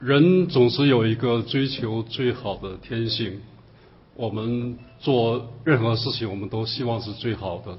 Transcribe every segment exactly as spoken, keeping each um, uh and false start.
人总是有一个追求最好的天性，我们做任何事情，我们都希望是最好的。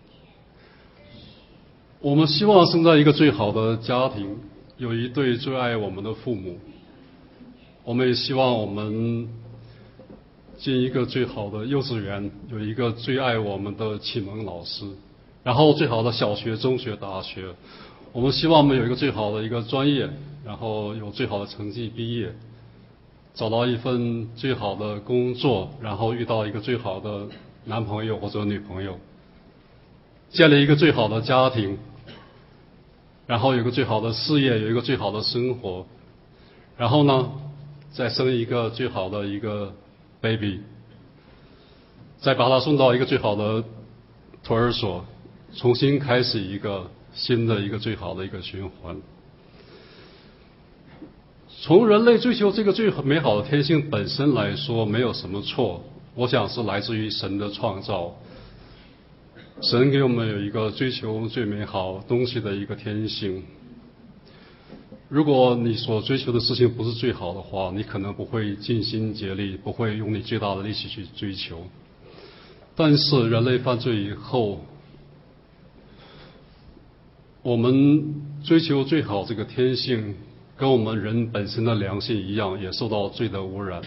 我们希望生在一个最好的家庭，有一对最爱我们的父母。我们也希望我们进一个最好的幼稚园，有一个最爱我们的启蒙老师，然后最好的小学、中学、大学。我们希望我们有一个最好的一个专业，然后有最好的成绩毕业，找到一份最好的工作，然后遇到一个最好的男朋友或者女朋友，建立一个最好的家庭，然后有一个最好的事业，有一个最好的生活，然后呢，再生一个最好的一个 baby， 再把他送到一个最好的托儿所，重新开始一个新的一个最好的一个循环。从人类追求这个最美好的天性本身来说，没有什么错。我想是来自于神的创造，神给我们有一个追求最美好东西的一个天性。如果你所追求的事情不是最好的话，你可能不会尽心竭力，不会用你最大的力气去追求。但是人类犯罪以后，我们追求最好这个天性，跟我们人本身的良心一样，也受到罪的污染。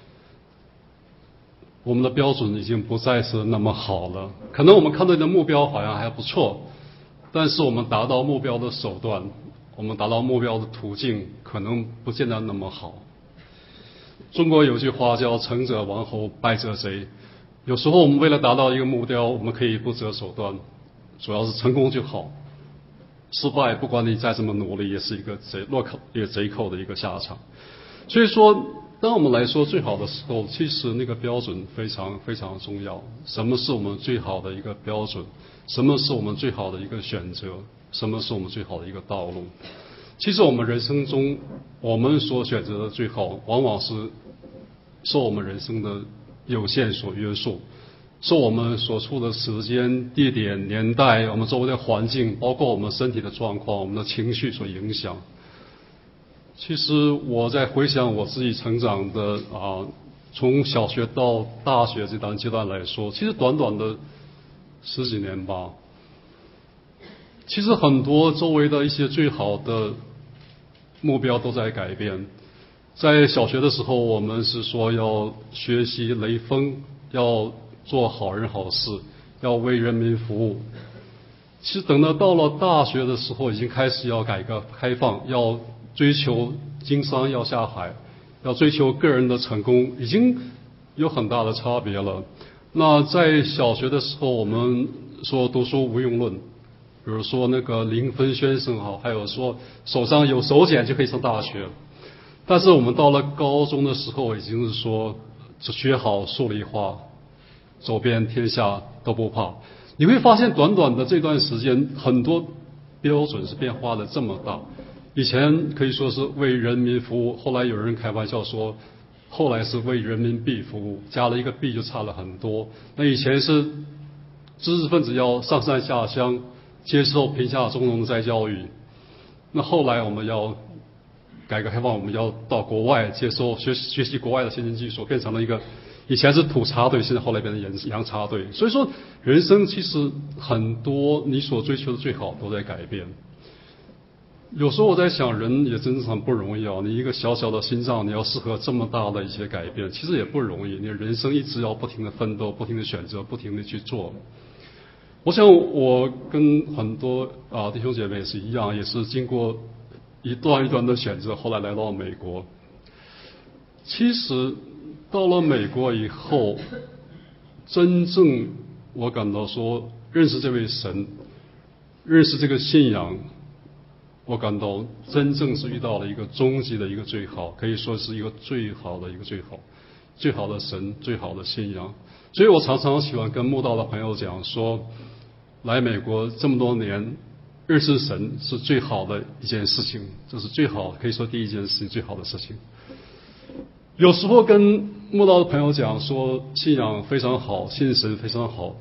我们的标准已经不再是那么好了，可能我们看到的目标好像还不错，但是我们达到目标的手段，我们达到目标的途径，可能不见得那么好。中国有句话叫成者王侯，败者贼。有时候我们为了达到一个目标，我们可以不择手段，主要是成功就好。失败，不管你再怎么努力，也是一个贼落口也贼扣的一个下场。所以说，当我们来说最好的时候，其实那个标准非常非常重要。什么是我们最好的一个标准？什么是我们最好的一个选择？什么是我们最好的一个道路？其实我们人生中，我们所选择的最好，往往是受我们人生的有限所约束。受我们所处的时间、地点、年代，我们周围的环境，包括我们身体的状况、我们的情绪所影响。其实我在回想我自己成长的啊，从小学到大学这段阶段来说，其实短短的十几年吧。其实很多周围的一些最好的目标都在改变。在小学的时候，我们是说要学习雷锋，要做好人好事，要为人民服务。其实等到到了大学的时候，已经开始要改革开放，要追求经商，要下海，要追求个人的成功，已经有很大的差别了。那在小学的时候，我们说读书无用论，比如说那个林芬先生哈，还有说手上有手茧就可以上大学。但是我们到了高中的时候，已经是说只学好数理化，走遍天下都不怕。你会发现短短的这段时间，很多标准是变化的这么大。以前可以说是为人民服务，后来有人开玩笑说，后来是为人民币服务，加了一个币就差了很多。那以前是知识分子要上山下乡，接受贫下中农的再教育，那后来我们要改革开放，我们要到国外接受学学习国外的先进技术，变成了一个以前是土插队，现在后来变成洋插队。所以说，人生其实很多你所追求的最好都在改变。有时候我在想，人也真是很不容易啊！你一个小小的心脏，你要适合这么大的一些改变，其实也不容易。你人生一直要不停的奋斗，不停的选择，不停的去做。我想我跟很多啊弟兄姐妹也是一样，也是经过一段一段的选择，后来来到美国。其实到了美国以后，真正我感到说认识这位神，认识这个信仰，我感到真正是遇到了一个终极的一个最好，可以说是一个最好的一个最好，最好的神，最好的信仰。所以我常常喜欢跟慕道的朋友讲说，来美国这么多年，认识神是最好的一件事情，这是最好，可以说第一件事情，最好的事情。有时候跟慕道的朋友讲说，信仰非常好，信神非常好，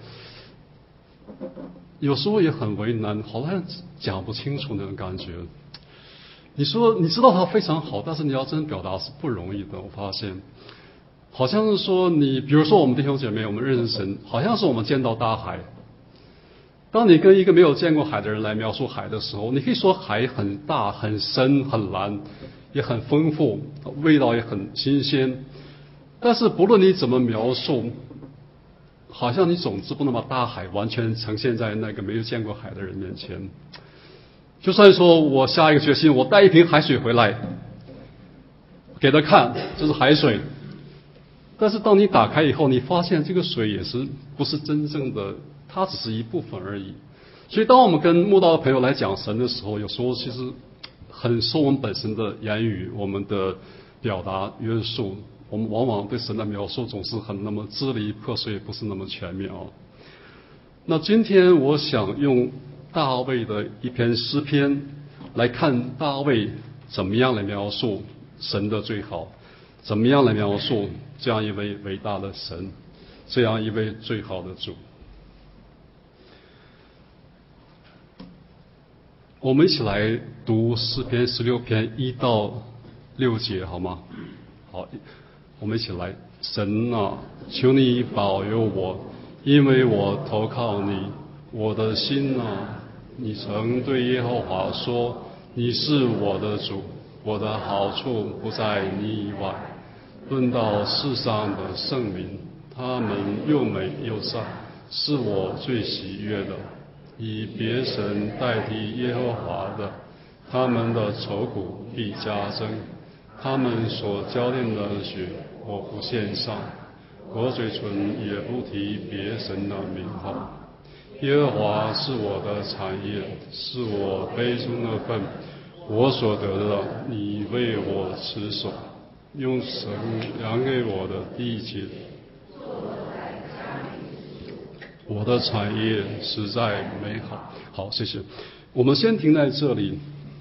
有时候也很为难，好像讲不清楚那种感觉。 你说你知道他非常好，但是你要真表达是不容易的。我发现，好像是说你，比如说我们弟兄姐妹，我们认识神，好像是我们见到大海。当你跟一个没有见过海的人来描述海的时候，你可以说海很大、很深、很蓝，也很丰富，味道也很新鲜。但是不论你怎么描述，好像你总之不能把大海完全呈现在那个没有见过海的人面前。就算说我下一个决心，我带一瓶海水回来给他看，这是海水。但是当你打开以后，你发现这个水也是不是真正的，它只是一部分而已。所以当我们跟慕道的朋友来讲神的时候，有时候其实很受我们本身的言语、我们的表达约束，我们往往对神的描述总是很那么支离破碎，不是那么全面哦。那今天我想用大卫的一篇诗篇来看大卫怎么样来描述神的最好，怎么样来描述这样一位伟大的神，这样一位最好的主。我们一起来读诗篇十六篇一到六节好吗？好，我们一起来。神啊，求你保佑我，因为我投靠你。我的心啊，你曾对耶和华说，你是我的主，我的好处不在你以外。论到世上的圣民，他们又美又善，是我最喜悦的。以别神代替耶和华的，他们的愁苦必加增。他们所浇奠的血，我不献上，我嘴唇也不提别神的名号。耶和华是我的产业，是我杯中的分，我所得的，你为我持守，用神量给我的地界。我的产业实在美好。好，谢谢。我们先停在这里。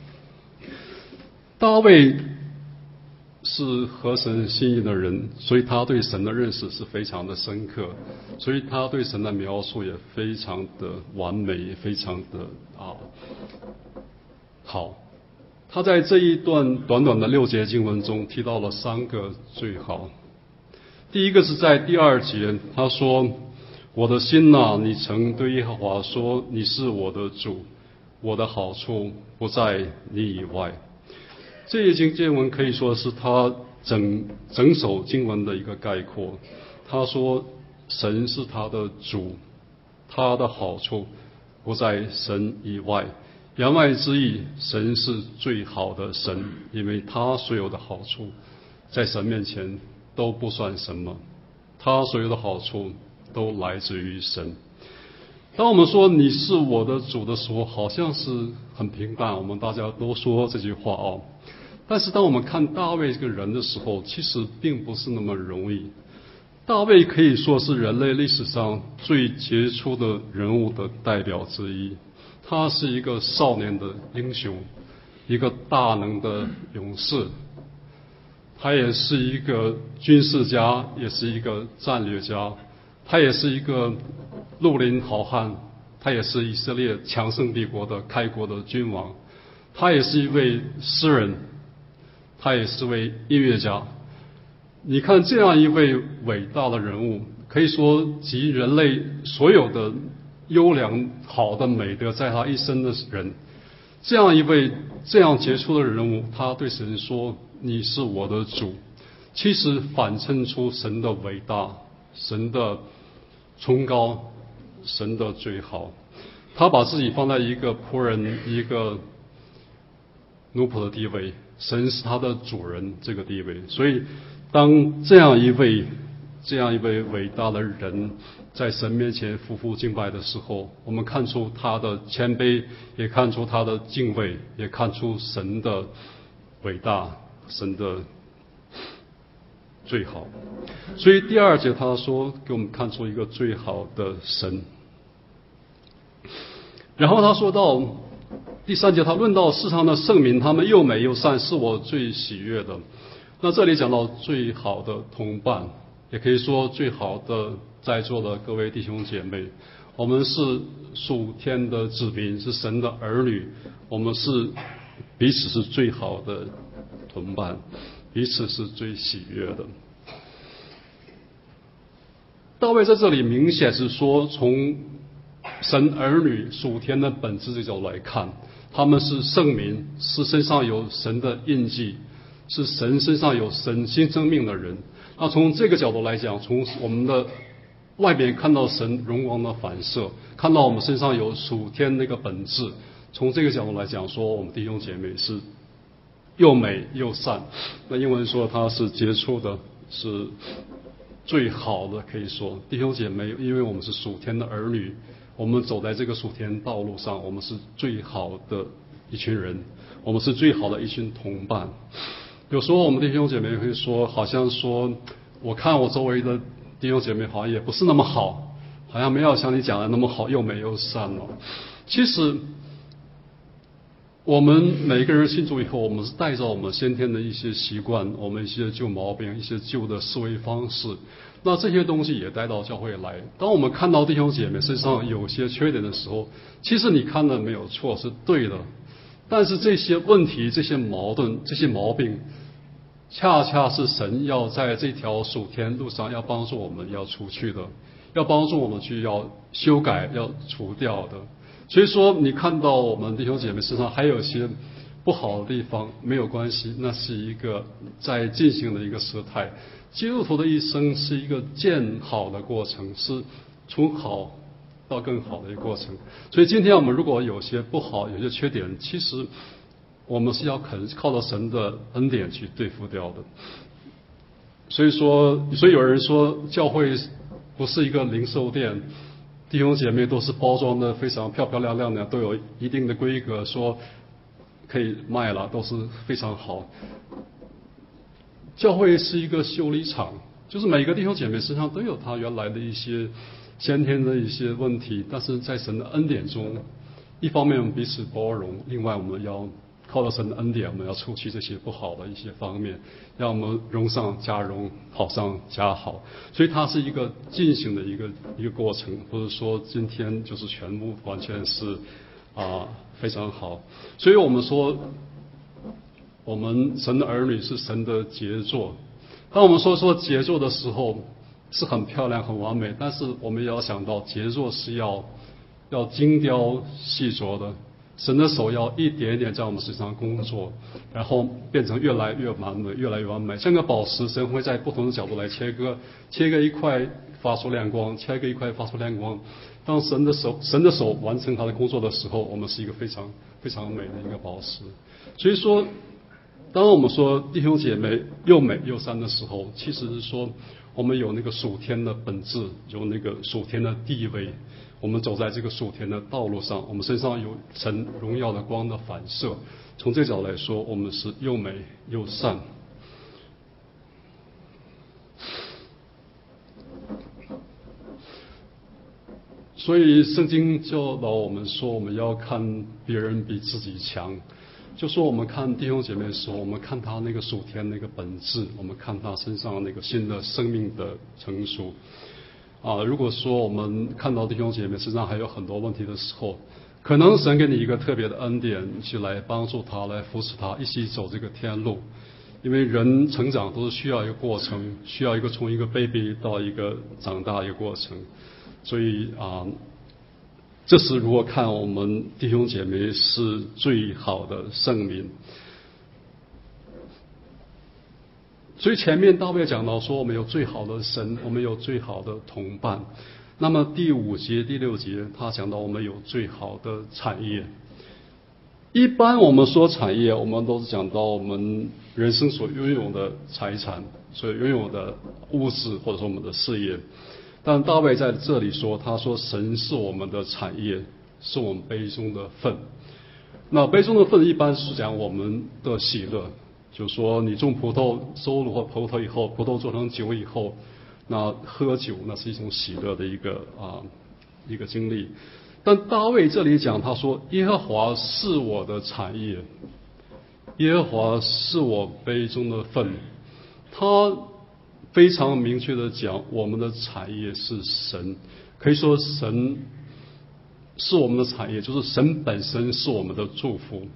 大卫是合神心意的人，所以他对神的认识是非常的深刻，所以他对神的描述也非常的完美，也非常的啊好。他在这一段短短的六节经文中提到了三个最好。第一个是在第二节，他说，我的心啊，你曾对耶和华说，你是我的主，我的好处不在你以外。这一经经文可以说是他整整首经文的一个概括。他说神是他的主，他的好处不在神以外。言外之意，神是最好的神，因为他所有的好处在神面前都不算什么，他所有的好处都来自于神。当我们说你是我的主的时候，好像是很平淡，我们大家都说这句话哦。但是当我们看大卫这个人的时候，其实并不是那么容易。大卫可以说是人类历史上最杰出的人物的代表之一。他是一个少年的英雄，一个大能的勇士，他也是一个军事家，也是一个战略家，他也是一个绿林好汉，他也是以色列强盛帝国的开国的君王，他也是一位诗人，他也是位音乐家。你看这样一位伟大的人物，可以说集人类所有的优良好的美德在他一生的人，这样一位这样杰出的人物，他对神说，你是我的主，其实反衬出神的伟大，神的崇高，神的最好。他把自己放在一个仆人，一个奴仆的地位，神是他的主人这个地位。所以当这样一位这样一位伟大的人在神面前匍匐敬拜的时候，我们看出他的谦卑，也看出他的敬畏，也看出神的伟大，神的最好。所以第二节他说给我们看出一个最好的神。然后他说到第三节，他论到世上的圣民，他们又美又善，是我最喜悦的。那这里讲到最好的同伴，也可以说最好的在座的各位弟兄姐妹，我们是属天的子民，是神的儿女，我们是彼此是最好的同伴，彼此是最喜悦的。大卫在这里明显是说，从神儿女属天的本质这角度来看，他们是圣民，是身上有神的印记，是神身上有神新生命的人。那从这个角度来讲，从我们的外面看到神荣光的反射，看到我们身上有属天那个本质，从这个角度来讲，说我们弟兄姐妹是又美又善。那英文说它是杰出的，是最好的，可以说弟兄姐妹，因为我们是属天的儿女，我们走在这个属天道路上，我们是最好的一群人，我们是最好的一群同伴。有时候我们弟兄姐妹会说，好像说我看我周围的弟兄姐妹好像也不是那么好，好像没有像你讲的那么好，又美又善哦。其实我们每个人信主以后，我们是带着我们先天的一些习惯，我们一些旧毛病，一些旧的思维方式，那这些东西也带到教会来。当我们看到弟兄姐妹身上有些缺点的时候，其实你看的没有错，是对的。但是这些问题、这些矛盾、这些毛病，恰恰是神要在这条属天路上要帮助我们要除去的，要帮助我们去要修改、要除掉的。所以说，你看到我们弟兄姐妹身上还有一些不好的地方，没有关系，那是一个在进行的一个时态。基督徒的一生是一个渐好的过程，是从好到更好的一个过程。所以今天我们如果有些不好，有些缺点，其实我们是要肯靠着神的恩典去对付掉的。所以说，所以有人说教会不是一个零售店，弟兄姐妹都是包装的非常漂漂亮亮的，都有一定的规格，说可以卖了，都是非常好。教会是一个修理厂，就是每个弟兄姐妹身上都有他原来的一些先天的一些问题，但是在神的恩典中，一方面我们彼此包容，另外我们要靠着神的恩典，我们要除去这些不好的一些方面，让我们荣上加荣，好上加好。所以它是一个进行的一个一个过程，不是说今天就是全部完全是啊、非常好。所以我们说，我们神的儿女是神的杰作。当我们说说杰作的时候，是很漂亮很完美，但是我们也要想到，杰作是要要精雕细琢的。神的手要一点一点在我们身上工作，然后变成越来越完美，越来越完美。像个宝石，神会在不同的角度来切割，切割一块发出亮光，切割一块发出亮光。当神的手神的手完成他的工作的时候，我们是一个非常非常美的一个宝石。所以说，当我们说弟兄姐妹又美又善的时候，其实是说我们有那个属天的本质，有那个属天的地位。我们走在这个属天的道路上，我们身上有神荣耀的光的反射。从这角度来说，我们是又美又善。所以圣经教导我们说，我们要看别人比自己强。就说我们看弟兄姐妹的时候，我们看他那个属天那个本质，我们看他身上那个新的生命的成熟。啊，如果说我们看到弟兄姐妹身上还有很多问题的时候，可能神给你一个特别的恩典，去来帮助他，来扶持他，一起走这个天路。因为人成长都是需要一个过程，需要一个从一个 baby 到一个长大一个过程。所以啊，这时如果看我们弟兄姐妹是最好的圣民。所以前面大卫讲到说，我们有最好的神，我们有最好的同伴。那么第五节、第六节，他讲到我们有最好的产业。一般我们说产业，我们都是讲到我们人生所拥有的财产，所拥有的物质，或者说我们的事业。但大卫在这里说，他说神是我们的产业，是我们杯中的份。那杯中的份一般是讲我们的喜乐。就说你种葡萄收获葡萄以后，葡萄做成酒以后，那喝酒那是一种喜乐的一个啊一个经历。但大卫这里讲，他说耶和华是我的产业，耶和华是我杯中的份。他非常明确的讲，我们的产业是神，可以说神是我们的产业，就是神本身是我们的祝福。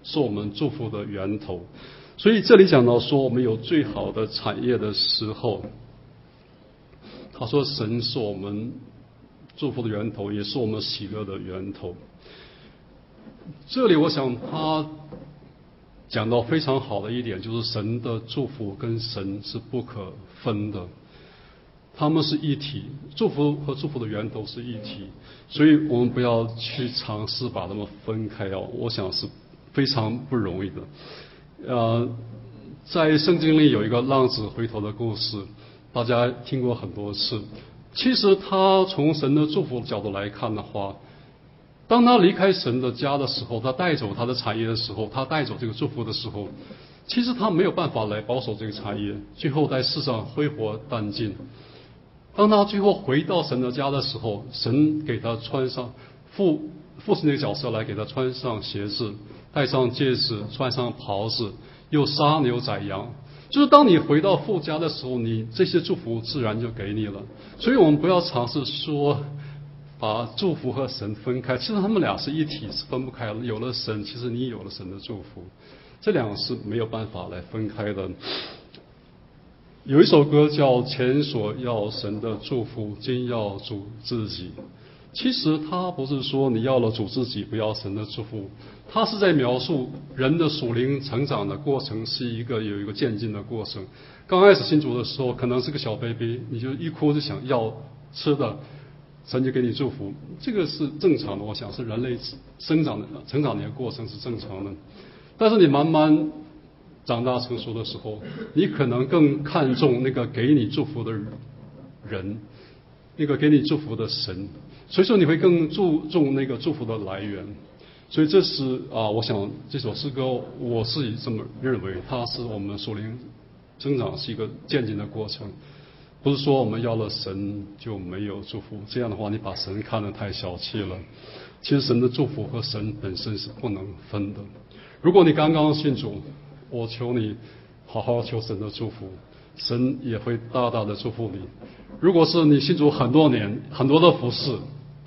是我们祝福的源头。所以这里讲到说，我们有最好的产业的时候，他说神是我们祝福的源头，也是我们喜乐的源头。这里我想他讲到非常好的一点，就是神的祝福跟神是不可分的，他们是一体，祝福和祝福的源头是一体，所以我们不要去尝试把它们分开哦，我想是非常不容易的。呃，在圣经里有一个浪子回头的故事，大家听过很多次。其实他从神的祝福角度来看的话，当他离开神的家的时候，他带走他的产业的时候，他带走这个祝福的时候，其实他没有办法来保守这个产业，最后在世上挥霍殆尽。当他最后回到神的家的时候，神给他穿上父父亲那个角色来给他穿上鞋子，戴上戒指，穿上袍子，又杀牛宰羊。就是当你回到父家的时候，你这些祝福自然就给你了。所以我们不要尝试说把祝福和神分开，其实他们俩是一体，是分不开的。有了神，其实你有了神的祝福，这两个是没有办法来分开的。有一首歌叫前所要神的祝福，今要主自己。其实他不是说你要了主自己，不要神的祝福，他是在描述人的属灵成长的过程是一个有一个渐进的过程。刚开始信主的时候，可能是个小 baby， 你就一哭就想要吃的，神就给你祝福，这个是正常的，我想是人类生长的成长的一个过程是正常的。但是你慢慢长大成熟的时候，你可能更看重那个给你祝福的人，那个给你祝福的神，所以说你会更注重那个祝福的来源。所以这是啊，我想这首诗歌我是这么认为，它是我们属灵增长是一个渐进的过程，不是说我们要了神就没有祝福，这样的话你把神看得太小气了。其实神的祝福和神本身是不能分的。如果你刚刚信主，我求你好好求神的祝福，神也会大大的祝福你。如果是你信主很多年，很多的服侍，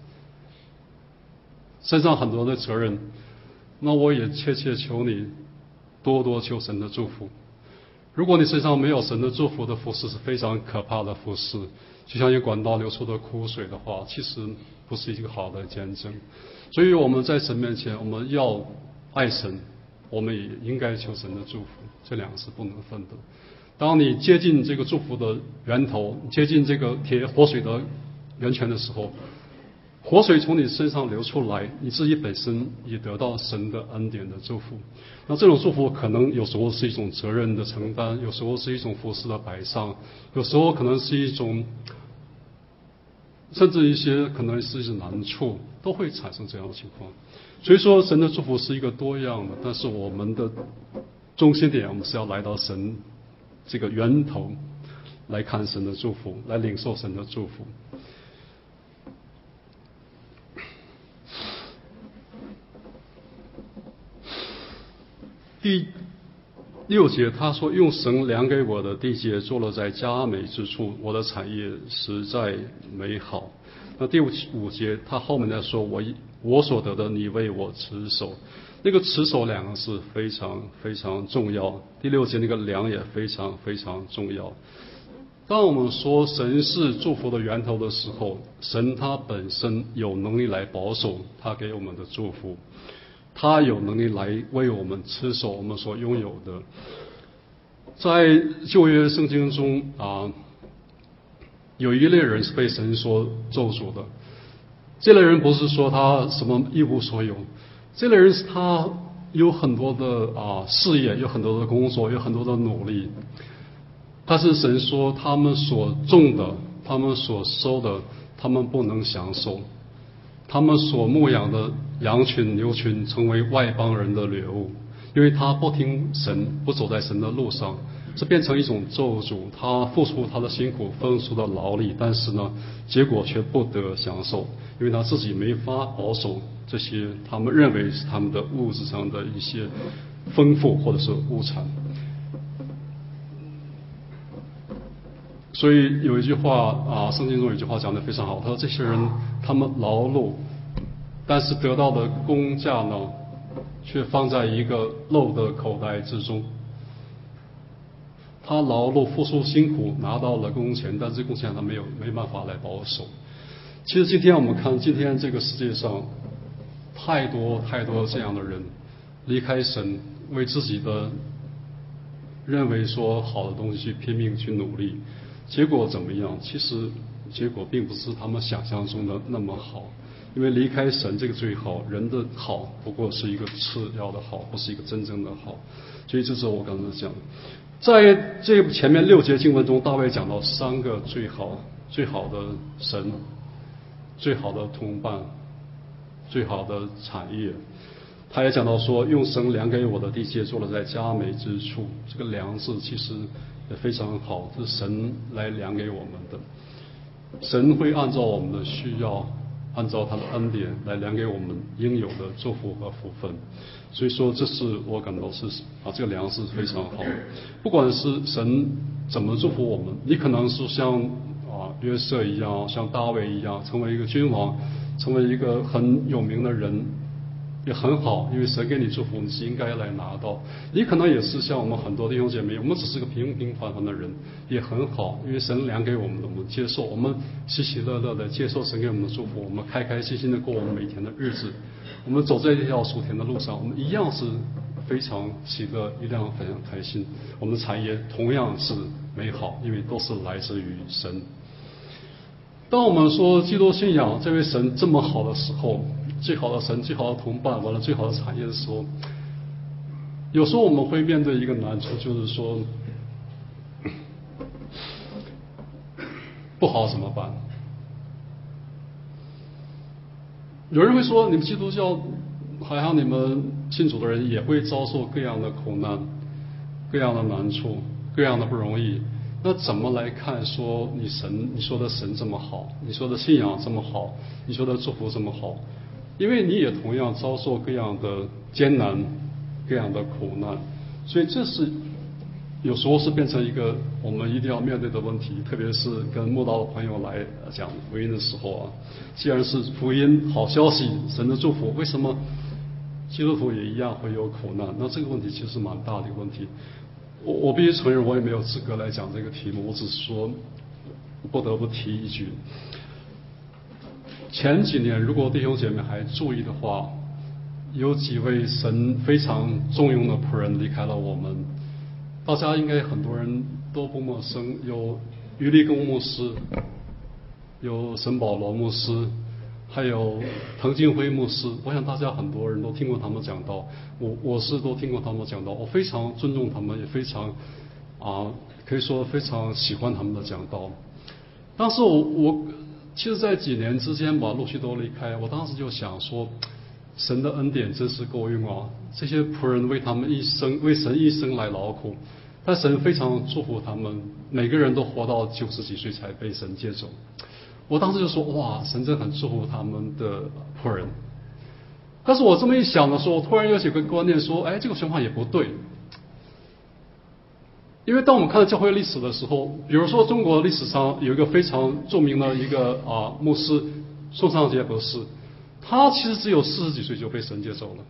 身上很多的责任，那我也切切求你多多求神的祝福。如果你身上没有神的祝福的服侍是非常可怕的服侍，就像一管道流出的苦水的话，其实不是一个好的见证。所以我们在神面前，我们要爱神，我们也应该求神的祝福，这两个是不能分的。当你接近这个祝福的源头，接近这个铁活水的源泉的时候，活水从你身上流出来，你自己本身也得到神的恩典的祝福。那这种祝福可能有时候是一种责任的承担，有时候是一种服侍的摆上，有时候可能是一种，甚至一些可能是一些难处，都会产生这样的情况。所以说神的祝福是一个多样的，但是我们的中心点，我们是要来到神这个源头来看神的祝福，来领受神的祝福。第六节他说，用神量给我的地界坐落在佳美之处，我的产业实在美好。那第五节他后面在说，我我所得的你为我持守，那个持守两个是非常非常重要。第六节那个量也非常非常重要。当我们说神是祝福的源头的时候，神他本身有能力来保守他给我们的祝福，他有能力来为我们持守我们所拥有的。在旧约圣经中啊，有一类人是被神所咒诅的。这类人不是说他什么一无所有，这类人是他有很多的啊事业，有很多的工作，有很多的努力，但是神说他们所种的，他们所收的，他们不能享受。他们所牧养的羊群牛群成为外邦人的掠物，因为他不听神，不走在神的路上，这变成一种咒诅。他付出他的辛苦，付出的劳力，但是呢，结果却不得享受，因为他自己没法保守这些他们认为是他们的物质上的一些丰富或者是物产。所以有一句话啊，圣经中有一句话讲得非常好，他说这些人他们劳碌，但是得到的工价呢却放在一个漏的口袋之中。他劳碌付出辛苦拿到了工钱，但是工钱他没有没办法来保守。其实今天我们看，今天这个世界上太多太多这样的人离开神，为自己的认为说好的东西去拼命去努力，结果怎么样？其实结果并不是他们想象中的那么好。因为离开神这个最好，人的好不过是一个次要的好，不是一个真正的好。所以这是我刚才讲的。在这前面六节经文中，大卫讲到三个最好最好的神，最好的同伴，最好的产业。他也讲到说，用神量给我的地界，做了在佳美之处。这个量字其实也非常好，是神来量给我们的。神会按照我们的需要，按照他的恩典来量给我们应有的祝福和福分。所以说，这是我感到是啊，这个粮是非常好的。不管是神怎么祝福我们，你可能是像啊约瑟一样，像大卫一样，成为一个君王，成为一个很有名的人，也很好，因为神给你祝福，你是应该来拿到。你可能也是像我们很多弟兄姐妹，我们只是个平平凡凡的人，也很好，因为神量给我们的，我们接受，我们喜喜乐乐的接受神给我们的祝福，我们开开心心的过我们每天的日子。我们走在这条属天的路上，我们一样是非常喜乐，一样非常开心。我们的产业同样是美好，因为都是来自于神。当我们说基督信仰这位神这么好的时候，最好的神、最好的同伴，完了最好的产业的时候，有时候我们会面对一个难处，就是说不好怎么办？有人会说，你们基督教好像你们信主的人也会遭受各样的苦难、各样的难处、各样的不容易。那怎么来看说你神，你说的神这么好，你说的信仰这么好，你说的祝福这么好？因为你也同样遭受各样的艰难、各样的苦难，所以这是有时候是变成一个我们一定要面对的问题，特别是跟慕道的朋友来讲福音的时候啊。既然是福音好消息，神的祝福，为什么基督徒也一样会有苦难？那这个问题其实是蛮大的一个问题。我我必须承认，我也没有资格来讲这个题目，我只是说不得不提一句。前几年，如果弟兄姐妹还注意的话，有几位神非常重用的仆人离开了我们。大家应该很多人都不陌生，有余立功牧师，有沈保罗牧师，还有滕金辉牧师。我想大家很多人都听过他们讲道，我我是都听过他们讲道，我非常尊重他们，也非常啊，可以说非常喜欢他们的讲道。当时我我其实，在几年之间吧，陆续都离开。我当时就想说，神的恩典真是够用啊！这些仆人为他们一生，为神一生来劳苦，但神非常祝福他们，每个人都活到九十几岁才被神接走。我当时就说，哇，神真很祝福他们的仆人。但是我这么一想的时候，我突然又有个观念说，哎，这个想法也不对。因为当我们看到教会历史的时候，比如说中国历史上有一个非常著名的一个啊牧师宋尚节博士，他其实只有四十几岁就被神接走了。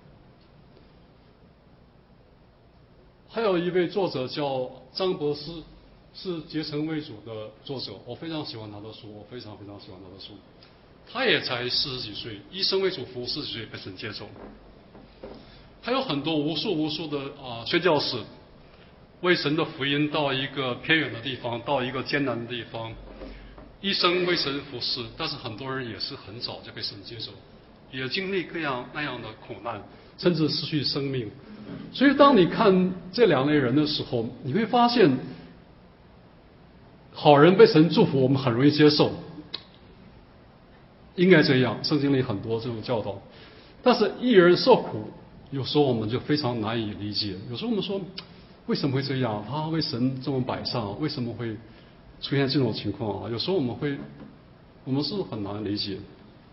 还有一位作者叫张博士，是结成为主的作者，我非常喜欢他的书，我非常非常喜欢他的书。他也才四十几岁，一生为主服务四十几岁被神接走。还有很多无数无数的啊宣教士，为神的福音到一个偏远的地方，到一个艰难的地方，一生为神服侍，但是很多人也是很早就被神接走，也经历各样那样的苦难，甚至失去生命。所以当你看这两类人的时候，你会发现，好人被神祝福，我们很容易接受，应该这样，圣经里很多这种教导。但是一人受苦，有时候我们就非常难以理解。有时候我们说，为什么会这样？他为神这么摆上，为什么会出现这种情况啊？有时候我们会，我们是很难理解。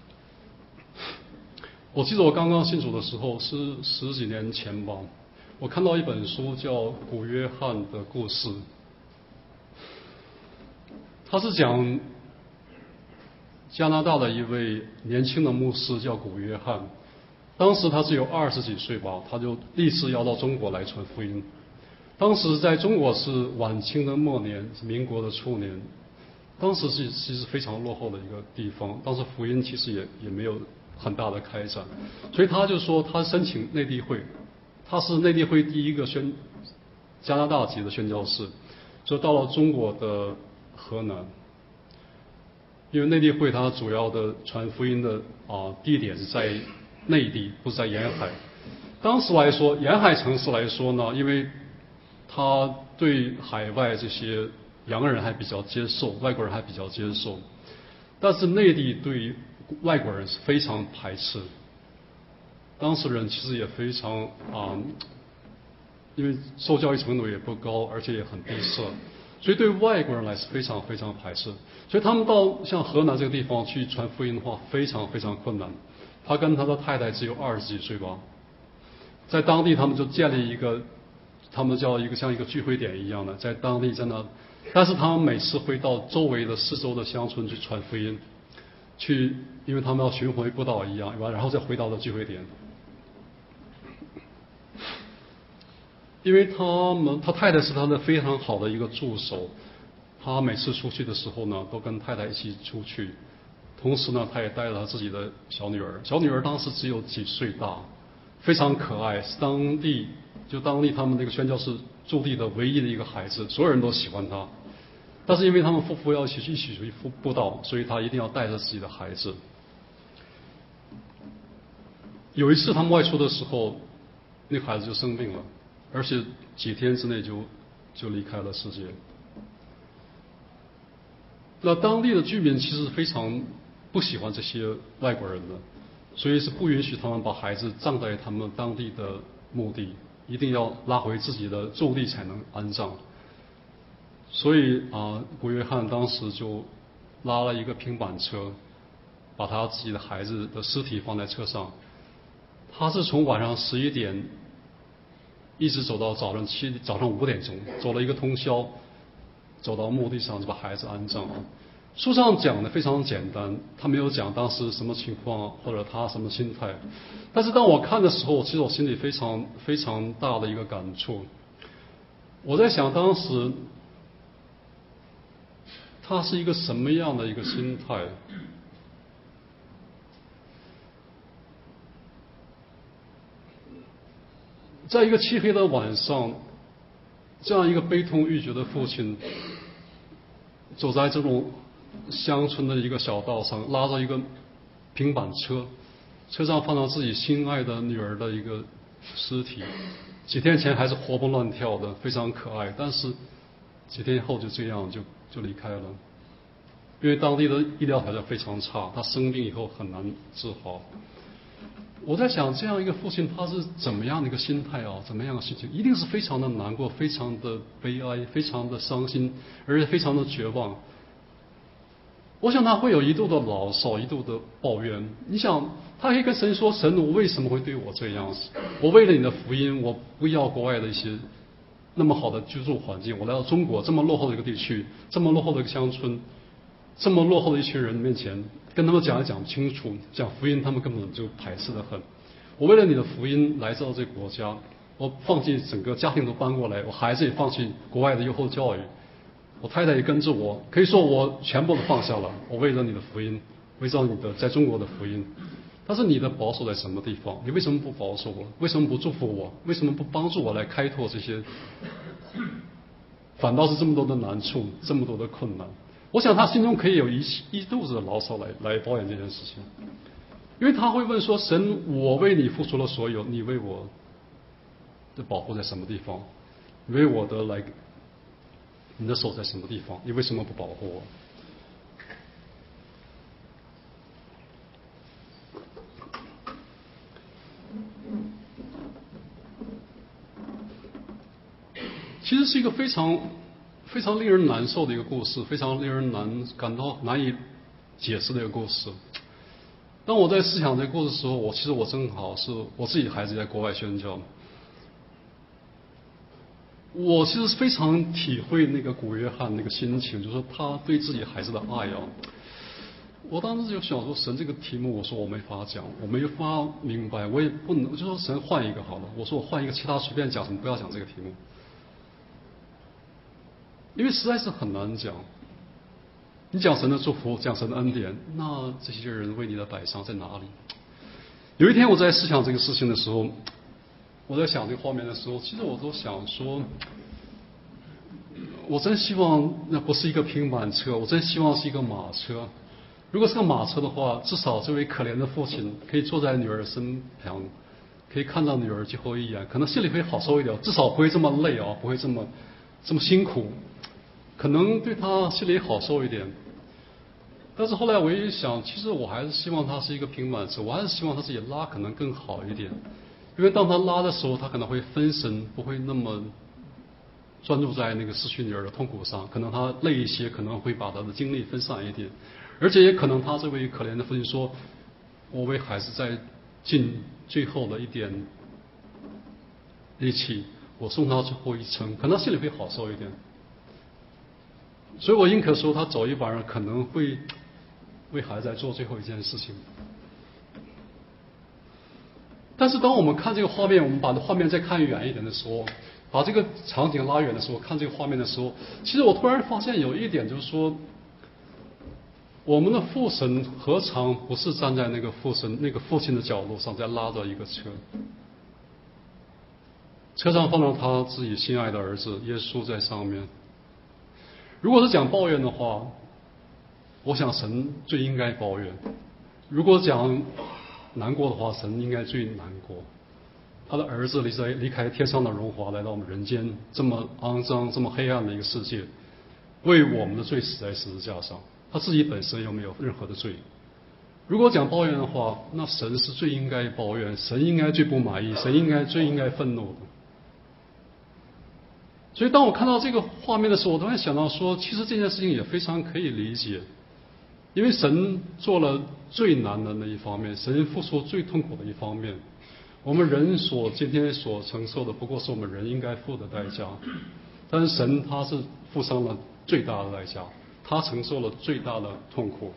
我记得我刚刚信主的时候是十几年前吧，我看到一本书叫《古约翰的故事》，他是讲加拿大的一位年轻的牧师叫古约翰。 当时他只有二十几岁吧，他就立志要到中国来传福音。当时在中国是晚清的末年，是民国的初年，当时是其实非常落后的一个地方，当时福音其实也也没有很大的开展，所以他就说他申请内地会，他是内地会第一个宣加拿大籍的宣教士，就到了中国的河南，因为内地会它主要的传福音的啊地点是在内地，不是在沿海。当时来说，沿海城市来说呢，因为他对海外这些洋人还比较接受，外国人还比较接受，但是内地对外国人是非常排斥。当时人其实也非常啊、嗯，因为受教育程度也不高，而且也很闭塞，所以对外国人来是非常非常排斥。所以他们到像河南这个地方去传福音的话，非常非常困难。他跟他的太太只有二十几岁吧，在当地他们就建立一个，他们叫一个像一个聚会点一样的，在当地在那，但是他们每次会到周围的四周的乡村去传福音，去，因为他们要巡回布道一样，然后再回到了聚会点。因为他们他太太是他的非常好的一个助手，他每次出去的时候呢，都跟太太一起出去，同时呢，他也带了他自己的小女儿，小女儿当时只有几岁大，非常可爱，是当地就当地他们那个宣教士驻地的唯一的一个孩子，所有人都喜欢他。但是因为他们夫妇要一起去一起去布道，所以他一定要带着自己的孩子。有一次他们外出的时候，那个孩子就生病了，而且几天之内就就离开了世界。那当地的居民其实非常不喜欢这些外国人的，所以是不允许他们把孩子葬在他们当地的墓地，一定要拉回自己的驻地才能安葬。所以啊、呃，古约翰当时就拉了一个平板车，把他自己的孩子的尸体放在车上。他是从晚上十一点一直走到早上七早上五点钟，走了一个通宵，走到墓地上就把孩子安葬了。书上讲的非常简单，他没有讲当时什么情况或者他什么心态。但是当我看的时候，其实我心里非常非常大的一个感触。我在想当时他是一个什么样的一个心态？在一个漆黑的晚上，这样一个悲痛欲绝的父亲，走在这种乡村的一个小道上，拉着一个平板车，车上放到自己心爱的女儿的一个尸体，几天前还是活蹦乱跳的，非常可爱，但是几天后就这样就就离开了，因为当地的医疗条件非常差，他生病以后很难治好。我在想，这样一个父亲他是怎么样的一个心态啊？怎么样的心情？一定是非常的难过，非常的悲哀，非常的伤心，而且非常的绝望。我想他会有一度的牢骚，一度的抱怨。你想，他可以跟神说：“神，我为什么会对我这样？我为了你的福音，我不要国外的一些那么好的居住环境，我来到中国这么落后的一个地区，这么落后的一个乡村，这么落后的一群人面前，跟他们讲也讲不清楚，讲福音他们根本就排斥得很。我为了你的福音来到这个国家，我放弃整个家庭都搬过来，我孩子也放弃国外的优厚教育。”我太太也跟着我，可以说我全部都放下了。我为了你的福音，为了你的在中国的福音。但是你的保守在什么地方？你为什么不保守我？为什么不祝福我？为什么不帮助我来开拓这些？反倒是这么多的难处，这么多的困难。我想他心中可以有一一肚子的牢骚来来抱怨这件事情，因为他会问说：神，我为你付出了所有，你为我的保护在什么地方？你为我的来。你的手在什么地方？你为什么不保护我？其实是一个非常非常令人难受的一个故事，非常令人难感到难以解释的一个故事。当我在思想这个故事的时候，我其实我正好是我自己孩子在国外宣教，我其实非常体会那个古约翰那个心情，就是说他对自己孩子的爱啊。 我当时就想说，神这个题目，我说我没法讲，我没法明白，我也不能，我就说神换一个好了。我说我换一个其他随便讲什么，不要讲这个题目，因为实在是很难讲。你讲神的祝福，讲神的恩典，那这些人为你的摆上在哪里？有一天我在思想这个事情的时候，我在想这个画面的时候，其实我都想说，我真希望那不是一个平板车，我真希望是一个马车。如果是个马车的话，至少这位可怜的父亲可以坐在女儿身旁，可以看到女儿最后一眼，可能心里会好受一点，至少不会这么累啊，不会这么这么辛苦，可能对他心里好受一点。但是后来我一想，其实我还是希望他是一个平板车，我还是希望他自己拉可能更好一点，因为当他拉的时候，他可能会分神，不会那么专注在那个失去女儿的痛苦上，可能他累一些，可能会把他的精力分散一点，而且也可能他这位可怜的父亲说，我为孩子在尽最后的一点力气，我送他最后一程，可能他心里会好受一点。所以我宁可说他走一半可能会为孩子在做最后一件事情。但是当我们看这个画面，我们把这画面再看远一点的时候，把这个场景拉远的时候，看这个画面的时候，其实我突然发现有一点，就是说，我们的父神何尝不是站在那个父神那个父亲的角度上，在拉着一个车，车上放着他自己心爱的儿子耶稣在上面。如果是讲抱怨的话，我想神最应该抱怨；如果讲难过的话，神应该最难过。他的儿子离开离开天上的荣华，来到我们人间这么肮脏、这么黑暗的一个世界，为我们的罪死在十字架上。他自己本身又没有任何的罪。如果讲抱怨的话，那神是最应该抱怨，神应该最不满意，神应该最应该愤怒的。所以当我看到这个画面的时候，我突然想到说，其实这件事情也非常可以理解，因为神做了最难的那一方面，神付出最痛苦的一方面，我们人所今天所承受的不过是我们人应该付的代价，但是神他是付上了最大的代价，他承受了最大的痛苦。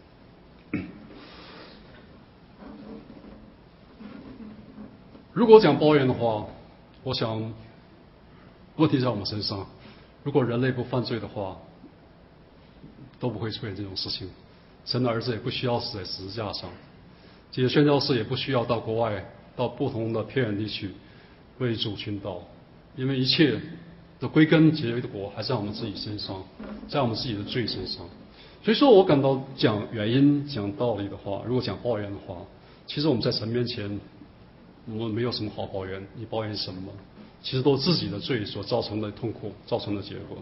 如果讲抱怨的话，我想问题在我们身上。如果人类不犯罪的话，都不会出现这种事情。神的儿子也不需要死在十字架上，这些宣教士也不需要到国外、到不同的偏远地区为主殉道，因为一切的归根结果还在我们自己身上，在我们自己的罪身上。所以说我感到讲原因、讲道理的话，如果讲抱怨的话，其实我们在神面前，我们没有什么好抱怨。你抱怨什么？其实都是自己的罪所造成的痛苦，造成的结果。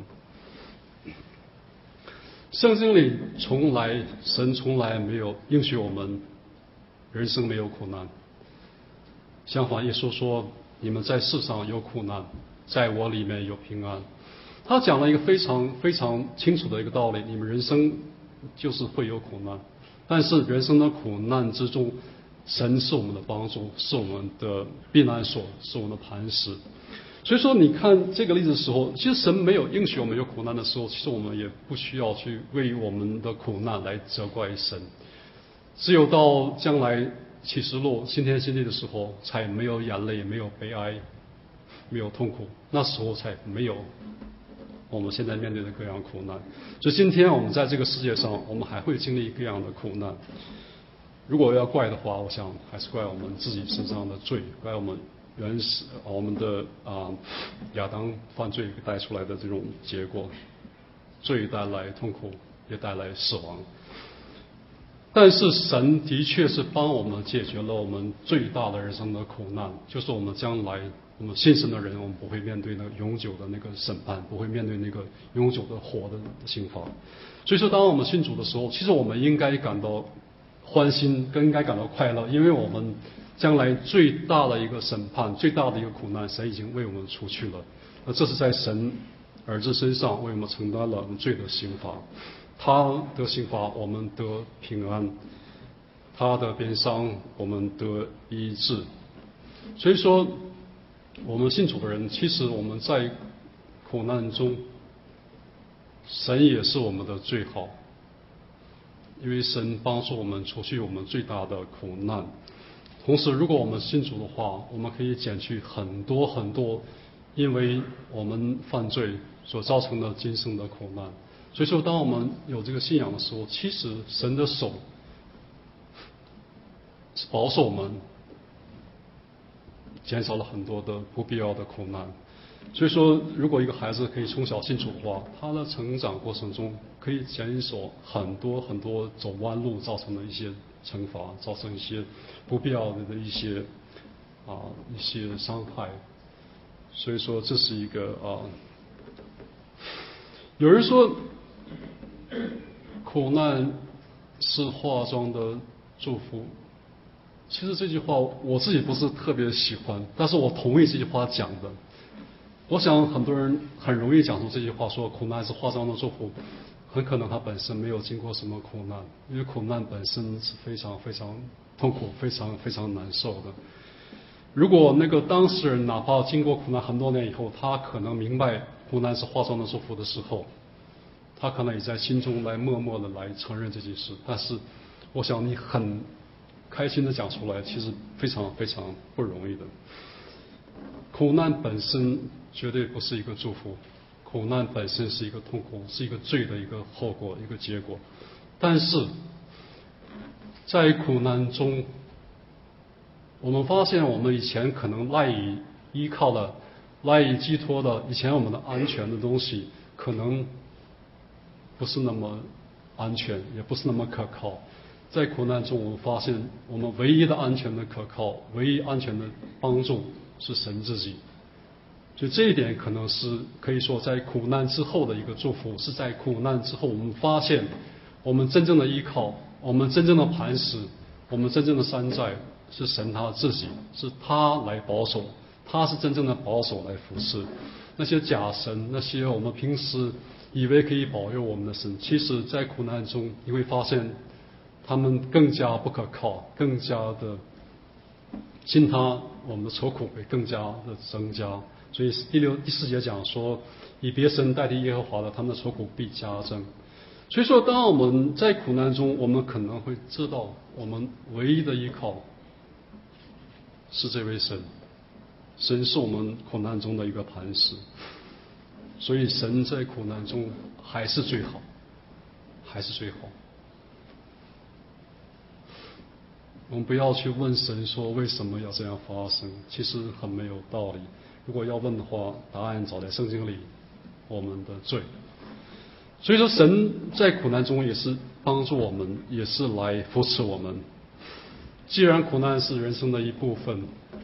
圣经里从来，神从来没有应许我们人生没有苦难。相反，耶稣说：“你们在世上有苦难，在我里面有平安。”他讲了一个非常非常清楚的一个道理：你们人生就是会有苦难，但是人生的苦难之中，神是我们的帮助，是我们的避难所，是我们的磐石。所以说，你看这个例子的时候，其实神没有应许我们有苦难的时候，其实我们也不需要去为我们的苦难来责怪神。只有到将来启示录新天新地的时候，才没有眼泪，没有悲哀，没有痛苦，那时候才没有我们现在面对的各样苦难。所以今天我们在这个世界上，我们还会经历各样的苦难。如果要怪的话，我想还是怪我们自己身上的罪，怪我们原始我们的啊亚当犯罪带出来的这种结果，罪带来痛苦，也带来死亡。但是神的确是帮我们解决了我们最大的人生的苦难，就是我们将来我们信神的人，我们不会面对那个永久的那个审判，不会面对那个永久的火的刑罚。所以说，当我们信主的时候，其实我们应该感到欢欣，更应该感到快乐，因为我们将来最大的一个审判，最大的一个苦难，神已经为我们除去了。那这是在神儿子身上为我们承担了我们罪的刑罚，他得刑罚，我们得平安；他的鞭伤，我们得医治。所以说，我们信主的人，其实我们在苦难中，神也是我们的最好。 因为神帮助我们除去我们最大的苦难。同时，如果我们信主的话，我们可以减去很多很多因为我们犯罪所造成的今生的苦难。所以说，当我们有这个信仰的时候，其实神的手是保守我们，减少了很多的不必要的苦难。所以说，如果一个孩子可以从小信主的话，他的成长过程中可以减少很多很多走弯路造成的一些惩罚，造成一些不必要的一些啊一些伤害。所以说，这是一个啊。有人说，苦难是化妆的祝福。其实这句话我自己不是特别喜欢，但是我同意这句话讲的。我想很多人很容易讲出这句话，说苦难是化妆的祝福，很可能他本身没有经过什么苦难，因为苦难本身是非常非常痛苦、非常非常难受的。如果那个当事人哪怕经过苦难很多年以后，他可能明白苦难是化妆的祝福的时候，他可能也在心中来默默的来承认这件事。但是，我想你很开心的讲出来，其实非常非常不容易的。苦难本身绝对不是一个祝福，苦难本身是一个痛苦，是一个罪的一个后果，一个结果。但是在苦难中，我们发现我们以前可能赖以依靠的、赖以寄托的以前我们的安全的东西，可能不是那么安全，也不是那么可靠。在苦难中，我们发现我们唯一的安全的可靠、唯一安全的帮助是神自己。所以这一点可能是可以说在苦难之后的一个祝福，是在苦难之后我们发现我们真正的依靠，我们真正的磐石，我们真正的山寨是神他自己，是他来保守，他是真正的保守来服侍。那些假神，那些我们平时以为可以保佑我们的神，其实在苦难中你会发现他们更加不可靠，更加的信他，我们的愁苦会更加的增加。所以第六第四节讲说，以别神代替耶和华的，他们的愁苦必加增。所以说，当我们在苦难中，我们可能会知道，我们唯一的依靠是这位神，神是我们苦难中的一个磐石。所以神在苦难中还是最好，还是最好。我们不要去问神说为什么要这样发生，其实很没有道理。如果要问的话，答案早在圣经里，我们的罪。所以说，神在苦难中也是帮助我们，也是来扶持我们。既然苦难是人生的一部分，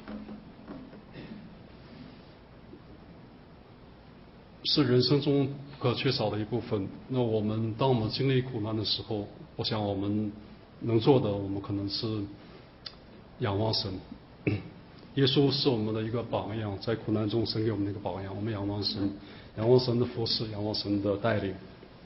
是人生中不可缺少的一部分，那我们当我们经历苦难的时候，我想我们能做的，我们可能是仰望神。耶稣是我们的一个榜样，在苦难中神给我们的一个榜样，我们仰望神，仰望神的扶持，仰望神的带领。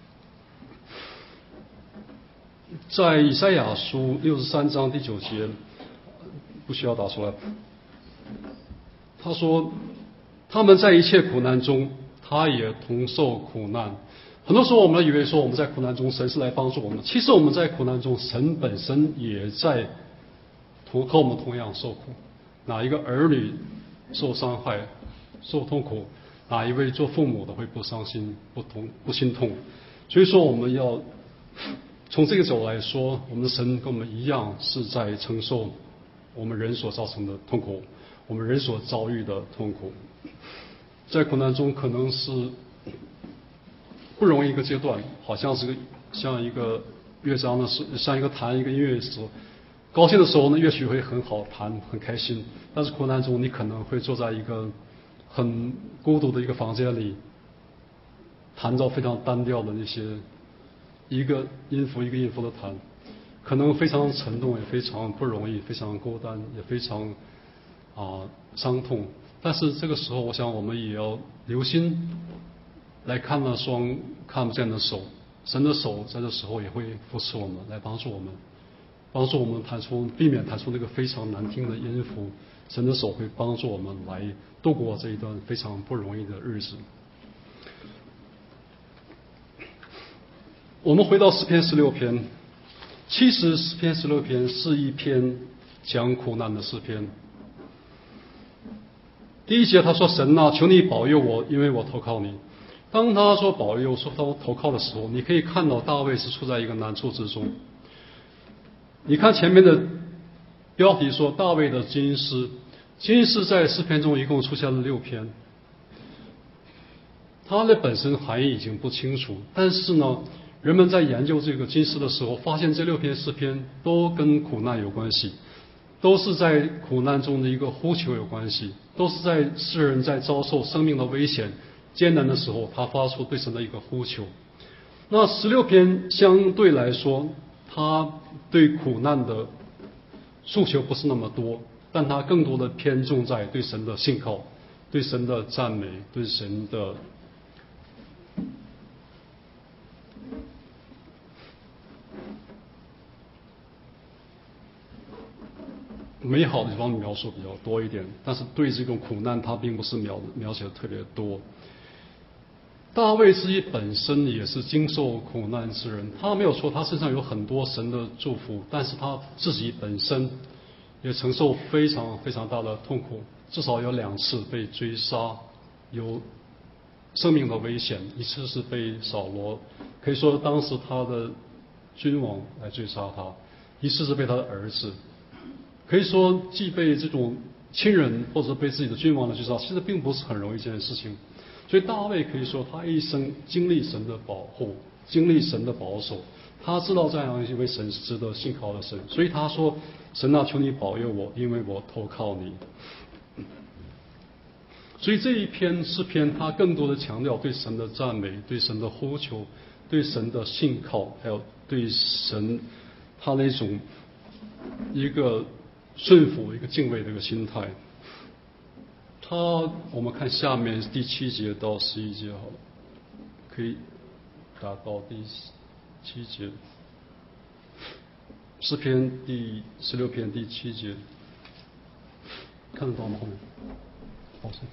在以赛亚书六十三章第九节，不需要打出来。他说：“他们在一切苦难中，他也同受苦难。”很多时候我们以为说我们在苦难中，神是来帮助我们。其实我们在苦难中，神本身也在同和我们同样受苦。哪一个儿女受伤害、受痛苦？哪一位做父母的会不伤心、不痛、不心痛？所以说，我们要从这个角度来说，我们的神跟我们一样是在承受我们人所造成的痛苦，我们人所遭遇的痛苦。在苦难中，可能是不容易一个阶段，好像是个像一个乐章的时，像一个弹一个音乐的时候。高兴的时候呢，乐曲会很好弹，很开心。但是苦难中，你可能会坐在一个很孤独的一个房间里，弹着非常单调的那些一个音符一个音符的弹，可能非常沉重，也非常不容易，非常孤单，也非常啊伤痛。但是这个时候，我想我们也要留心来看那双看不见的手，神的手在这时候也会扶持我们，来帮助我们。帮助我们弹出，避免弹出那个非常难听的音符。神的手会帮助我们来度过这一段非常不容易的日子。我们回到诗篇十六篇， 其实诗篇十六篇是一篇讲苦难的诗篇。第一节他说：“神啊，求你保佑我，因为我投靠你。”当他说保佑、说他投靠的时候，你可以看到大卫是处在一个难处之中。你看前面的标题说大卫的金诗，金诗在诗篇中一共出现了六篇，它的本身含义已经不清楚，但是呢，人们在研究这个金诗的时候，发现这六篇诗篇都跟苦难有关系，都是在苦难中的一个呼求有关系，都是在诗人在遭受生命的危险、艰难的时候，他发出对神的一个呼求。那十六篇相对来说，他对苦难的诉求不是那么多，但他更多的偏重在对神的信靠、对神的赞美、对神的美好的地方描述比较多一点，但是对这种苦难他并不是描描写的特别多。大卫自己本身也是经受苦难之人，他没有说他身上有很多神的祝福，但是他自己本身也承受非常非常大的痛苦，至少有两次被追杀，有生命的危险，一次是被扫罗，可以说当时他的君王来追杀他，一次是被他的儿子，可以说既被这种亲人或者被自己的君王来追杀，其实并不是很容易一件事情。所以大卫可以说他一生经历神的保护，经历神的保守，他知道这样一位神是值得信靠的神，所以他说：“神啊，求你保佑我，因为我投靠你。”所以这一篇诗篇，他更多的强调对神的赞美、对神的呼求、对神的信靠，还有对神他那种一个顺服、一个敬畏的一个心态。他，我们看下面第七节到十一节好了，可以打到第七节，诗篇第十六篇第七节，看得到吗？后面，好，这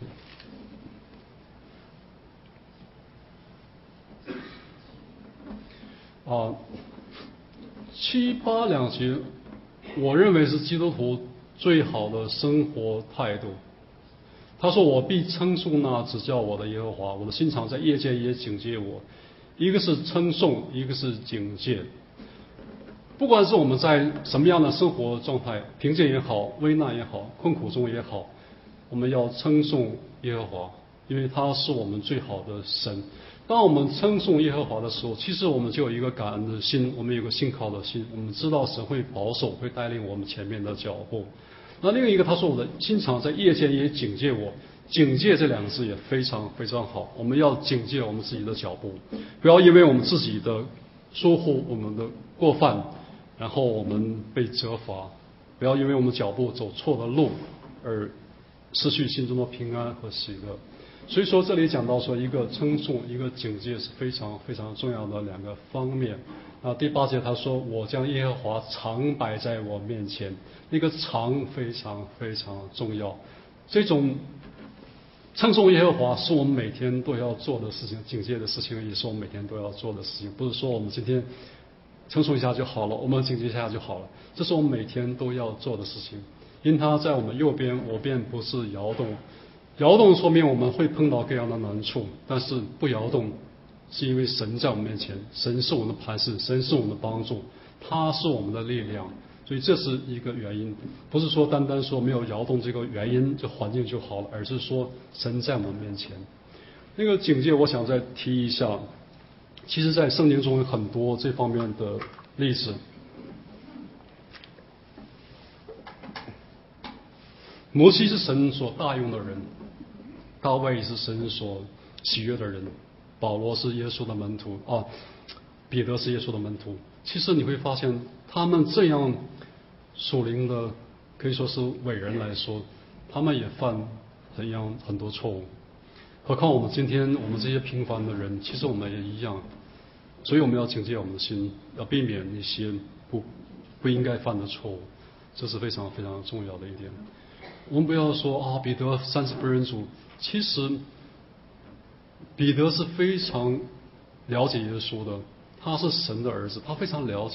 边。啊，七八两节，我认为是基督徒最好的生活态度。他说：“我必称颂那指教我的耶和华，我的心肠在夜间也警戒我。”一个是称颂，一个是警戒。不管是我们在什么样的生活状态，平静也好，危难也好，困苦中也好，我们要称颂耶和华，因为他是我们最好的神。当我们称颂耶和华的时候，其实我们就有一个感恩的心，我们有个信靠的心，我们知道神会保守，会带领我们前面的脚步。那另一个他说：“我的心肠在夜间也警戒我。”警戒这两个字也非常非常好，我们要警戒我们自己的脚步，不要因为我们自己的疏忽、我们的过犯，然后我们被责罚；不要因为我们脚步走错了路而失去心中的平安和喜乐。所以说，这里讲到说，一个称颂，一个警戒是非常非常重要的两个方面。啊，第八节他说：“我将耶和华常摆在我面前。”那个常非常非常重要。这种称颂耶和华是我们每天都要做的事情，警戒的事情也是我们每天都要做的事情。不是说我们今天称颂一下就好了，我们警戒一下就好了，这是我们每天都要做的事情。因他在我们右边，我便不是摇动。摇动说明我们会碰到各样的难处，但是不摇动是因为神在我们面前，神是我们的磐石，神是我们的帮助，他是我们的力量。所以这是一个原因，不是说单单说没有摇动这个原因，这环境就好了，而是说神在我们面前。那个警戒，我想再提一下，其实在圣经中有很多这方面的例子。摩西是神所大用的人，大卫是神所喜悦的人，保罗是耶稣的门徒啊，彼得是耶稣的门徒。其实你会发现，他们这样属灵的可以说是伟人来说，他们也犯很样很多错误。何况我们今天我们这些平凡的人，其实我们也一样。所以我们要警戒我们的心，要避免一些不不应该犯的错误，这是非常非常重要的一点。我们不要说啊，彼得三次不认主，其实彼得是非常了解耶稣的，他是神的儿子，他非常了解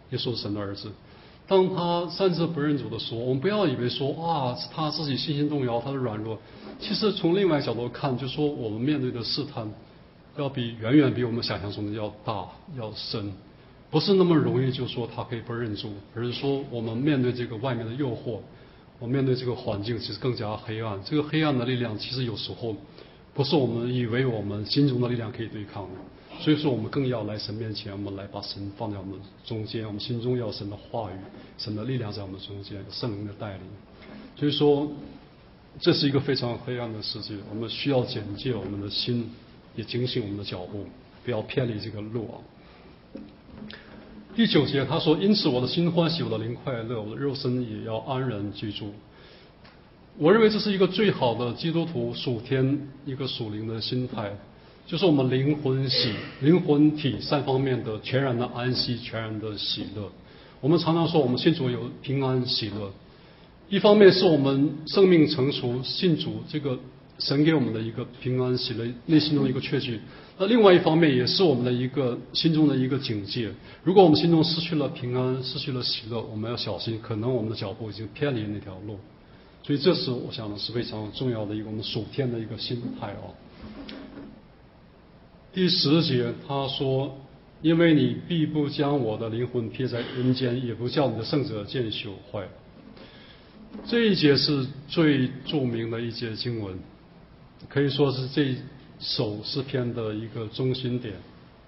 耶稣是神的儿子。当他擅自不认主的时候，我们不要以为说啊，他自己信心动摇，他的软弱。其实从另外角度看，就说我们面对的试探，要比远远比我们想象中的要大要深，不是那么容易就说他可以不认主，而是说我们面对这个外面的诱惑，我们面对这个环境其实更加黑暗。这个黑暗的力量其实有时候不是我们以为我们心中的力量可以对抗的。所以说我们更要来神面前，我们来把神放在我们中间，我们心中要有神的话语，神的力量在我们中间，有圣灵的带领。所以说这是一个非常黑暗的世界，我们需要警戒我们的心，也警醒我们的脚步，不要偏离这个路啊。第九节他说，因此我的心欢喜，我的灵快乐，我的肉身也要安然居住。我认为这是一个最好的基督徒属天一个属灵的心态，就是我们灵魂喜灵魂体三方面的全然的安息，全然的喜乐。我们常常说我们信主有平安喜乐，一方面是我们生命成熟信主这个神给我们的一个平安喜乐，内心中的一个确据。那另外一方面也是我们的一个心中的一个警戒，如果我们心中失去了平安，失去了喜乐，我们要小心，可能我们的脚步已经偏离那条路。所以这是我想是非常重要的一个我们属天的一个心态哦。第十节他说，因为你必不将我的灵魂撇在人间，也不叫你的圣者见朽坏。这一节是最著名的一节经文，可以说是这首诗篇的一个中心点。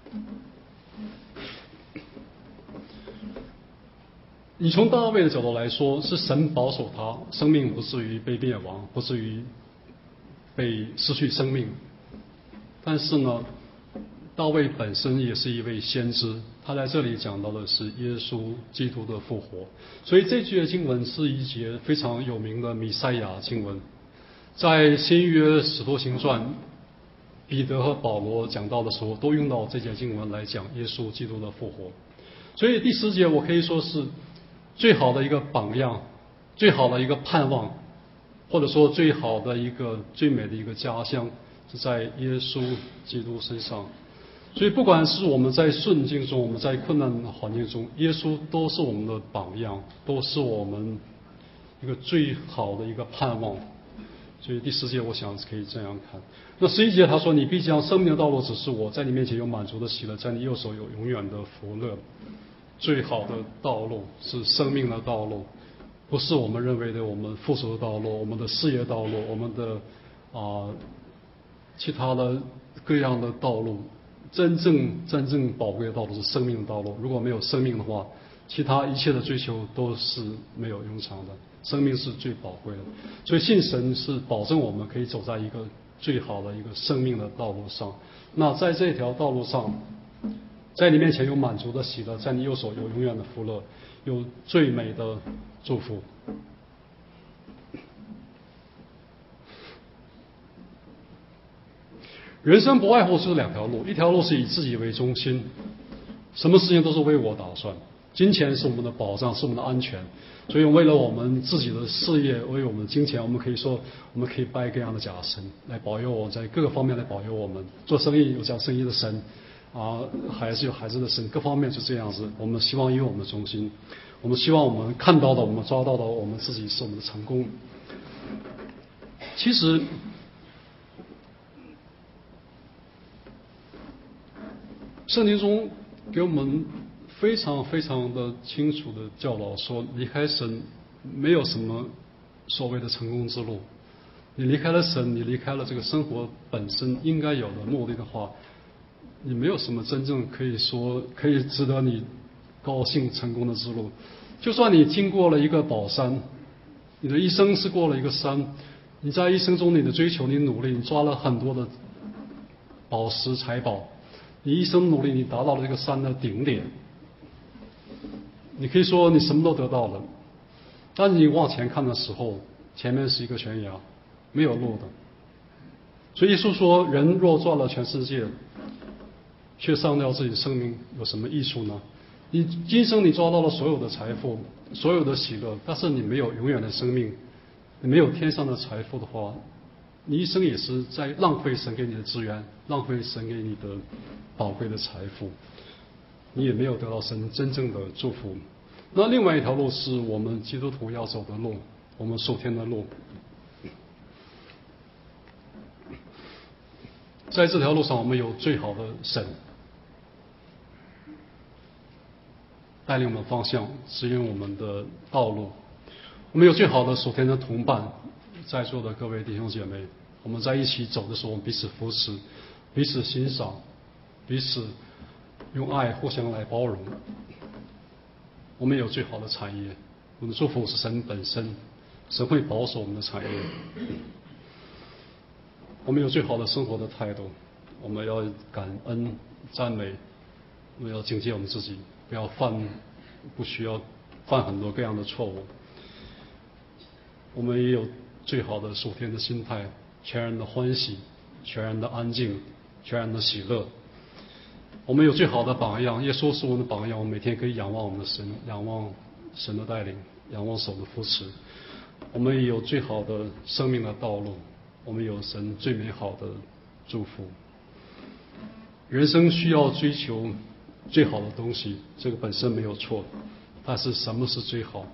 你从大卫的角度来说，是神保守他生命不至于被灭亡，不至于被失去生命。但是呢，大卫本身也是一位先知，他在这里讲到的是耶稣基督的复活，所以这句经文是一节非常有名的弥赛亚经文。在新约使徒行传，彼得和保罗讲到的时候，都用到这节经文来讲耶稣基督的复活。所以第十节我可以说是最好的一个榜样，最好的一个盼望，或者说最好的一个最美的一个家乡，是在耶稣基督身上。所以不管是我们在顺境中，我们在困难的环境中，耶稣都是我们的榜样，都是我们一个最好的一个盼望。所以第十节我想可以这样看。那十一节他说，你必将生命的道路指示我，在你面前有满足的喜乐，在你右手有永远的福乐。最好的道路是生命的道路，不是我们认为的我们富足的道路，我们的事业道路，我们的啊、呃、其他的各样的道路。真正真正宝贵的道路是生命的道路，如果没有生命的话，其他一切的追求都是没有用场的。生命是最宝贵的，所以信神是保证我们可以走在一个最好的一个生命的道路上。那在这条道路上，在你面前有满足的喜乐，在你右手有永远的福乐，有最美的祝福。人生不外乎是两条路，一条路是以自己为中心，什么事情都是为我打算，金钱是我们的保障，是我们的安全，所以为了我们自己的事业，为我们的金钱，我们可以说我们可以拜各样的假神来保佑我，在各个方面来保佑我们。做生意有讲生意的神啊，还是有孩子的神，各方面是这样子。我们希望以我们的中心，我们希望我们看到的，我们抓到的，我们自己是我们的成功。其实圣经中给我们非常非常的清楚的教导说，离开神没有什么所谓的成功之路。你离开了神，你离开了这个生活本身应该有的目的的话，你没有什么真正可以说可以值得你高兴成功的之路。就算你经过了一个宝山，你的一生是过了一个山，你在一生中你的追求，你努力，你抓了很多的宝石财宝，你一生努力，你达到了这个山的顶点，你可以说你什么都得到了，但你往前看的时候，前面是一个悬崖，没有路的。所以耶稣说，人若赚了全世界，却丧掉自己的生命，有什么益处呢？你今生你抓到了所有的财富，所有的喜乐，但是你没有永远的生命，你没有天上的财富的话，你一生也是在浪费神给你的资源，浪费神给你的宝贵的财富。 你也没有得到神真正的祝福。那另外一条路是我们基督徒要走的路，我们属天的路。在这条路上，我们有最好的神带领我们方向，指引我们的道路。我们有最好的属天的同伴，在座的各位弟兄姐妹，我们在一起走的时候，我们彼此扶持，彼此欣赏，彼此用爱互相来包容。我们有最好的产业，我们的祝福是神本身，神会保守我们的产业。我们有最好的生活的态度，我们要感恩赞美，我们要警戒我们自己，不要犯不需要犯很多各样的错误。我们也有最好的属天的心态，全然的欢喜，全然的安静，全然的喜乐。我们有最好的榜样，耶稣是我们的榜样，我们每天可以仰望我们的神，仰望神的带领，仰望神的扶持。我们也有最好的生命的道路，我们有神最美好的祝福。人生需要追求最好的东西，这个本身没有错，但是什么是最好？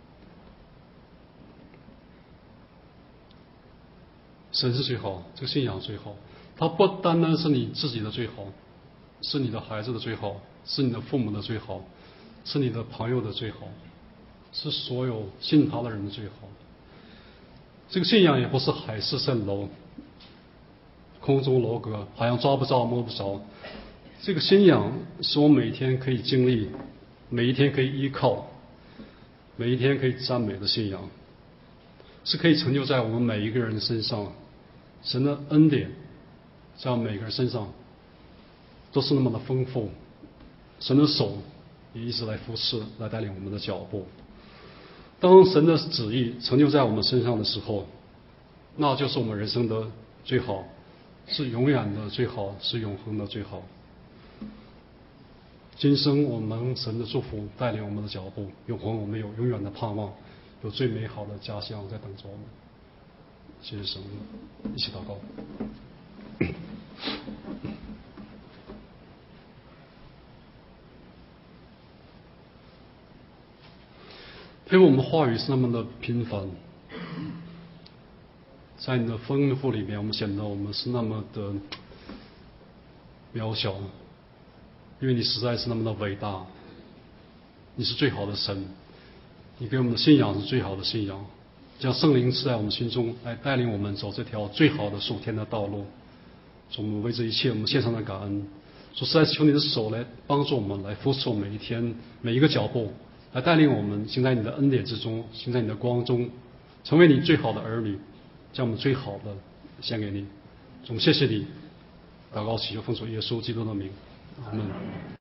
神是最好，这个信仰最好。它不单单是你自己的最好，是你的孩子的最好，是你的父母的最好，是你的朋友的最好，是所有信他的人的最好。这个信仰也不是海市蜃楼，空中楼阁，好像抓不着摸不着。这个信仰是我每天可以经历，每一天可以依靠，每一天可以赞美的信仰，是可以成就在我们每一个人身上。神的恩典在我们每个人身上都是那么的丰富，神的手也一直来扶持，来带领我们的脚步。当神的旨意成就在我们身上的时候，那就是我们人生的最好，是永远的最好，是永恒的最好。今生我们神的祝福带领我们的脚步，永恒我们有永远的盼望，有最美好的家乡在等着我们。谢谢神，一起祷告。因为我们话语是那么的平凡，在你的丰富里面，我们显得我们是那么的渺小，因为你实在是那么的伟大，你是最好的神，你给我们的信仰是最好的信仰，将圣灵赐在我们心中，来带领我们走这条最好的属天的道路。我们为这一切我们献上的感恩，说实在是求你的手来帮助我们，来扶持我们每一天每一个脚步，来带领我们行在你的恩典之中，行在你的光中，成为你最好的儿女，将我们最好的献给你。我们谢谢你，祷告祈求奉主耶稣基督的名，阿们。